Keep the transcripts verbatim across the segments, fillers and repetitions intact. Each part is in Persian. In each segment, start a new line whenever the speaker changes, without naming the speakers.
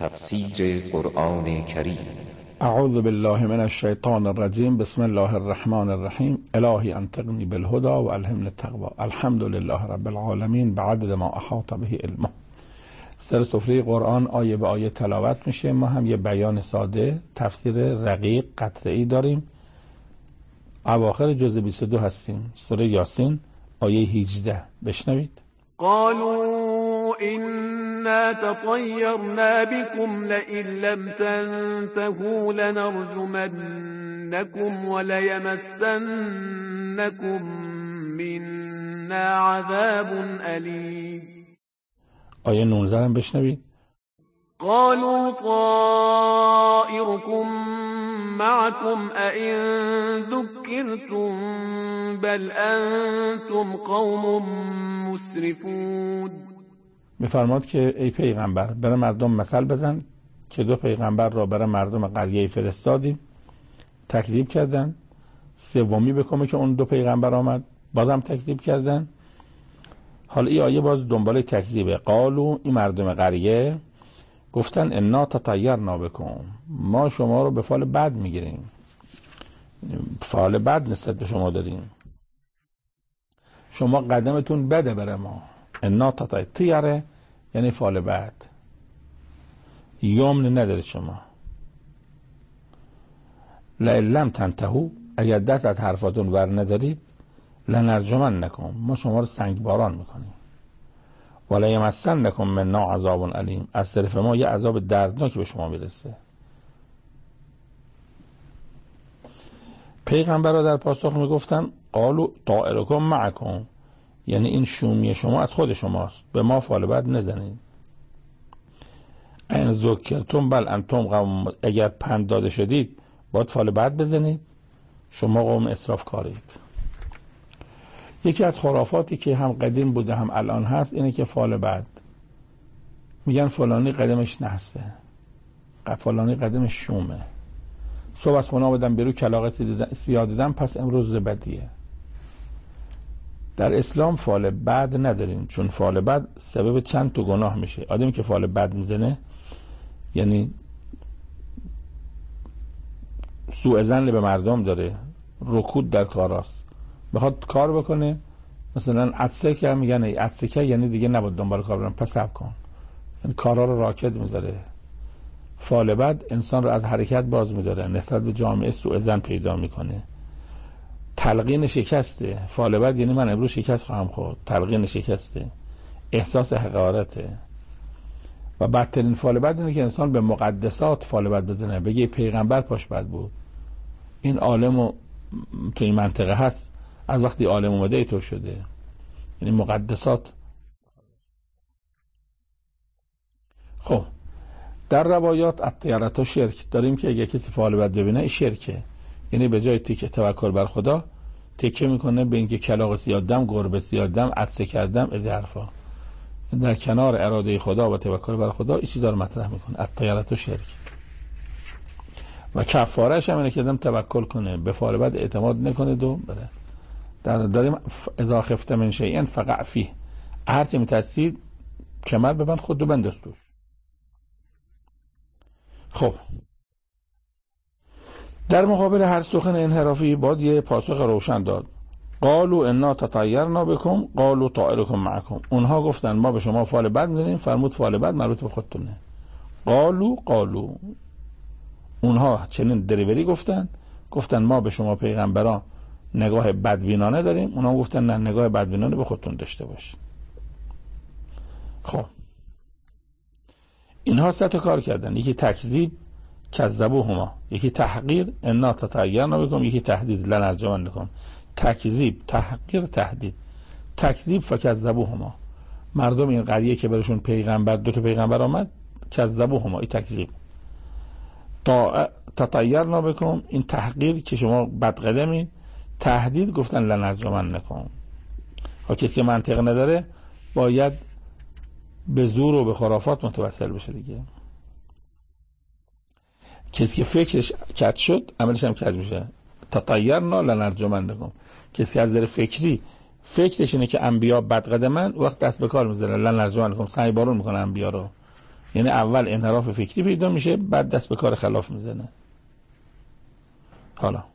تفسیر قرآن کریم.
اعوذ بالله من الشیطان الرجیم. بسم الله الرحمن الرحیم. الهی انطقنی بالهدى و الهمنی التقوی. الحمد لله رب العالمین بعدد ما احاط به علمه. سر سفره قرآن آیه به آیه تلاوت میشه. ما هم یه بیان ساده، تفسیر رقیق قطعی داریم. اواخر جزء بیست و دو هستیم. سوره یاسین آیه هجده. بشنوید.
قالوا إنا تطيرنا بكم لئن لم تنتهوا لنرجمنكم وليمسنكم منا عذاب أليم.
آیه نوزده هم بشنوید.
قالوا طائركم معكم أئن ذكرتم بل أنتم قوم مسرفون.
میفرماد که ای پیغمبر برای مردم مثل بزن که دو پیغمبر را برای مردم قریه فرستادیم، تکذیب کردن. سومی بکنه که اون دو پیغمبر آمد، بازم تکذیب کردن. حالا این آیه باز دنبال تکذیبه. قالو، این مردم قریه گفتن انا تطیرنا بکم، ما شما رو به فال بد میگیریم، فال بد نسبت به شما داریم، شما قدمتون بده بره ما. انا تطیره یعنی فال بد، یمن نداره شما. لئن لم تنتهوا، اگر دست از حرفاتون ور ندارید، لنرجمنکم، ما شما رو سنگ باران میکنیم. وليمسنکم منا عذاب علیم، از طرف ما یه عذاب دردناک به شما میرسه. پیغمبرها در پاسخ میگفتن قالوا طائرکم معکم، یعنی این شومی شما از خود شماست، به ما فال بد نزنید. ان ذکرتم بل انتم قوم، اگر پند داده شدید باید فال بد بزنید، شما قوم اسرافکارید. یکی از خرافاتی که هم قدیم بوده هم الان هست اینه که فال بد، میگن فلانی قدمش نحسه، فلانی قدمش شومه، صبح از خونه آمدم بیرون کلاغ سیاه دیدم پس امروز بدیه. در اسلام فال بد نداریم، چون فال بد سبب چند تا گناه میشه. آدمی که فال بد میزنه یعنی سوء ظن به مردم داره، رکود در کاراست، بخواد کار بکنه، مثلا عطسه که میگن ای عطسه که یعنی دیگه نباید دنبال کار برم، پس صبر کن، یعنی کارا رو راکد میذاره. فال بد انسان رو از حرکت باز میداره، نسبت به جامعه سوء ظن پیدا میکنه. تلقین شکسته، فال بد یعنی من امروز شکست خواهم خورد، تلقین شکسته، احساس حقارته. و بدترین فال بد اینه که انسان به مقدسات فال بد بزنه، بگه پیغمبر پاش بد بود، این عالم تو این منطقه هست، از وقتی عالم اومده ای تو شده، یعنی مقدسات. خب در روایات الطیرة و شرک داریم که اگه کسی فال بد ببینه این شرکه، یعنی به جای تکه توکل بر خدا تکه میکنه به اینکه کلاغ سیادم، گربه سیادم، عطسه کردم، از حرفا. در کنار اراده خدا و توکل بر خدا این چیزا رو مطرح میکنه. الطیرة و شرک و کفارهش هم اینه که آدم توکل کنه، به فال بد اعتماد نکنه دو بره. در داریم اذا خفت من شیء فقع فیه، هر چی میترسید کمر ببند خود رو بنداز توش. خب در مقابل هر سخن انحرافی باید یه پاسخ روشن داد. قالوا انا تطیرنا بکم قالوا طائرکم معکم، اونها گفتن ما به شما فال بد میزنیم، فرمود فال بد مربوط به خودتونه. قالوا قالوا اونها چنین دریوری گفتن، گفتن ما به شما پیغمبران نگاه بدبینانه داریم، اونها گفتن نه، نگاه بدبینانه به خودتون داشته باشید. خب اینها سه تا کار کردن، یکی تکذیب کذبوهما، یکی تحقیر انا تطیرنا بکم، یکی تهدید لنرجمنکم. تکذیب، تحقیر، تهدید. تکذیب فکذبوهما، مردم این قریه که برشون پیغمبر دو تا پیغمبر آمد، کذبوهما این تکذیب. تا تطیرنا بکم این تحقیر که شما بدقدمین، تهدید گفتن لنرجمنکم. ها کسی منطق نداره باید به زور و به خرافات متوسل بشه دیگه. کسی که فکرش کج شد عملش هم کج میشه. تطیرنا لنرجمنکم، کسی که از نظر فکری فکرش اینه که انبیا بدقدمن، وقت دست به کار میذاره لنرجمنکم، سنگ بارون میکنه انبیا رو، یعنی اول انحراف فکری پیدا میشه، بعد دست به کار خلاف میزنه. حالا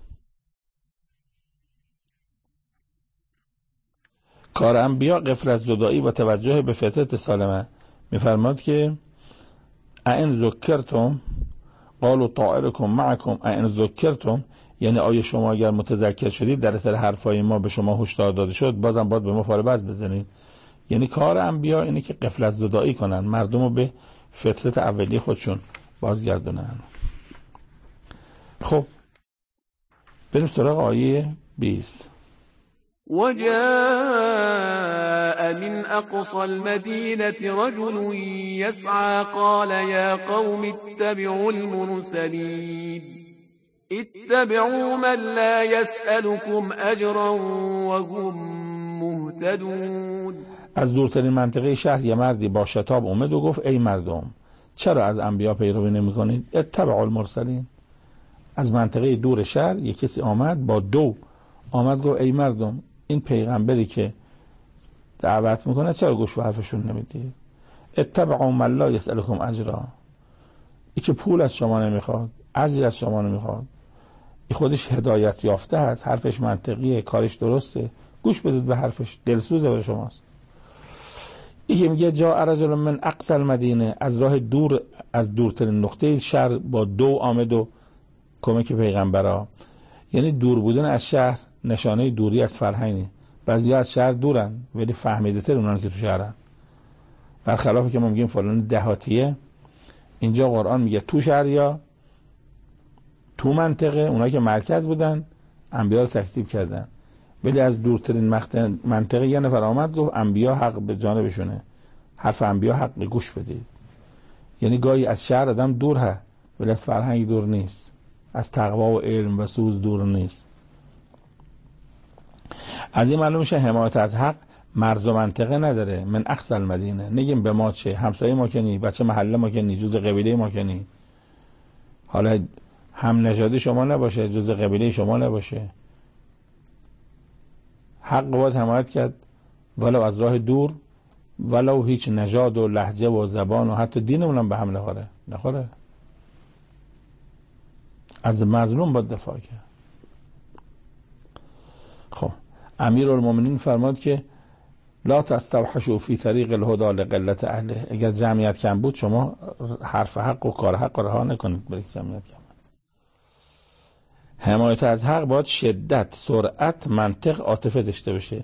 کار انبیا غفلت زدایی و توجه به فطرت سالمه. میفرماد که این ذکرتم قالوا طائرکم معکم این ذکرتم، یعنی آیا شما اگر متذکر شدید در اثر حرفای ما به شما هشدار داده شد بازم باید به ما فال بز بزنید. یعنی کار انبیا اینه که غفلت زدایی کنن، مردم رو به فطرت اولی خودشون بازگردونن. خب بریم سراغ آیه بیست.
وجاء من أقصى المدينة رجل يسعى قال يا قوم اتبعوا المرسلين اتبعوا من لا يسألكم أجرا وهم مهتدون.
از دورترین منطقه شهر یه مردی با شتاب اومد و گفت ای مردم چرا از انبیا پیروی نمی کنید؟ اتبعوا المرسلین. از منطقه دور شهر یه کسی آمد با دو آمد گفت ای مردم این پیغمبری که دعوت میکنه چرا گوش به حرفشون نمیدید؟ اتبعوا من لا یسألکم اجرا. این که پول از شما نمیخواد، اجر از شما نمیخواد، این خودش هدایت یافته است، حرفش منطقیه، کارش درسته، گوش بدید به حرفش، دلسوزه برای شماست. این که میگه جاء رجل من اقصى المدینه، از راه دور، از دورترین نقطه شهر با دو آمد و کمک پیغمبرها. یعنی دور بودن از شهر نشانه دوری از فرهنگی. بعضی از شهر دورن ولی فهمیده تر اونان که تو شهرن، برخلافی که ما میگیم فلان دهاتیه. اینجا قرآن میگه تو شهر یا تو منطقه، اونایی که مرکز بودن انبیا رو تکذیب کردن، ولی از دورترین منطقه یه نفر آمد گفت انبیا حق به جانبشونه، حرف انبیا حق، گوش بدید. یعنی گاهی از شهر آدم دور ه ولی از فرهنگ دور نیست، از تقوا و علم و سوز دور نیست. از این معلوم میشه حمایت از حق مرز و منطقه نداره. من اقصى المدینه نگیم به ما چه، همسایه ما کنی، بچه محله ما کنی، جز قبیله ما کنی، حالا هم نژادی شما نباشه، جز قبیله شما نباشه، حق باید حمایت کرد ولو از راه دور، ولو هیچ نژاد و لهجه و زبان و حتی دینمون هم به هم نخوره نخوره از مظلوم باید دفاع کرد. خب امیرالمومنین فرماد که لا تستوحشوا فی طریق الهدى لقلت اهله. اگر جمعیت کم بود شما حرف حق و کار حق رها نکنید برای جمعیت کم. حمایت از حق باید شدت، سرعت، منطق، عاطفه داشته باشه.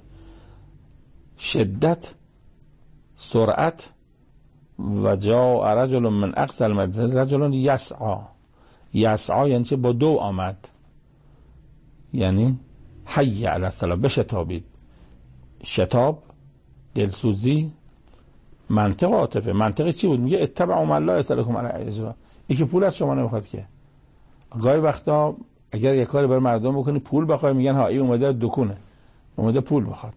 شدت، سرعت. و جاء رجل من اقصى المدینه رجل یسعی. یسعی یعنی چه؟ با دو آمد، یعنی حی علی الصلاة، بشتابید. شتاب، دلسوزی، منطق، عاطفه. منطقی چی بود؟ میگه اتبعوا من لا یسألکم علیه اجرا. این که پول از شما نمیخواد که. گاهی وقتا اگر یک کاری برای مردم بکنی پول بخوای میگن ها این اومده دکونه، اومده پول بخواد.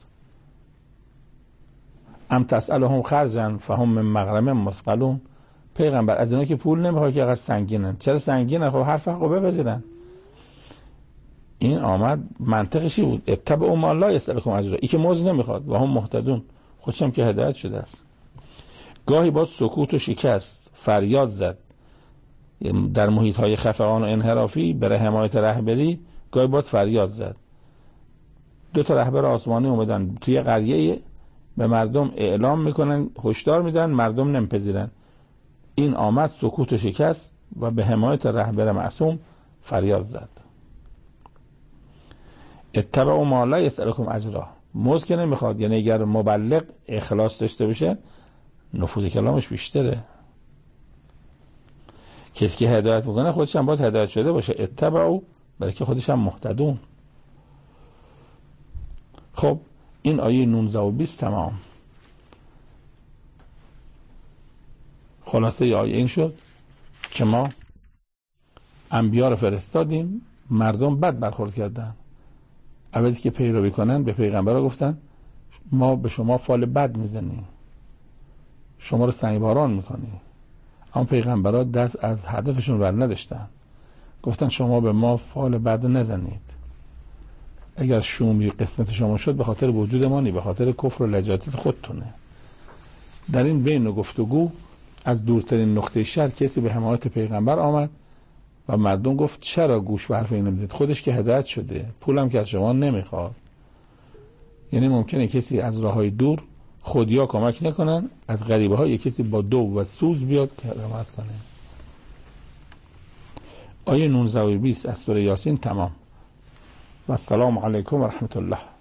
ام تسألهم خرجا فهم من مغرم مثقلون. پیغمبر از اینا که پول نمیخواد که اقصد سنگینن. چرا سنگینن؟ خب حرف حقو بپذیرن. این آمد منطقشی بود اتبعوا ما لا یسألکم اجرا. این که موز نمیخواد و هم مهتدون، خودشم که هدایت شده است. گاهی باید سکوت و شکست، فریاد زد در محیط های خفقان و انحرافی برای حمایت رهبری. گاهی باید فریاد زد. دو تا رهبر آسمانی اومدن توی قریه به مردم اعلام میکنن، هشدار میدن، مردم نمیپذیرن. این آمد سکوت و شکست و به حمایت رهبر معصوم فریاد زد. اتبعوا ما لا یسألکم اجرا. موز که نمیخواد، یعنی اگر مبلغ اخلاص داشته باشه نفوذ کلامش بیشتره. کسی که هدایت میکنه خودش هم باید هدایت شده باشه. اتبعوا برای که خودش هم مهتدون. خب این آیه نوزده و بیست تمام. خلاصه آیه این شد که ما انبیا رو فرستادیم، مردم بد برخورد کردن. اولی که پیروی کنن به پیغمبرها گفتن ما به شما فال بد میزنیم، شما رو سنگباران میکنیم. اما پیغمبرها دست از هدفشون بر نداشتن، گفتن شما به ما فال بد نزنید. اگر شومی قسمت شما شد به خاطر وجود ما نی، به خاطر کفر و لجاجت خودتونه. در این بین و گفتگو از دورترین نقطه شهر کسی به حمایت پیغمبر آمد و مردم گفت چرا گوش به حرف این نمیدید؟ خودش که هدایت شده، پولم که از شما نمیخواد. یعنی ممکنه کسی از راههای دور خودیا کمک نکنن، از غریبه ها یک کسی با دو و سوز بیاد که حمایت کنه. آیه نوزده و بیست از سوره یاسین تمام. و السلام علیکم و رحمت الله.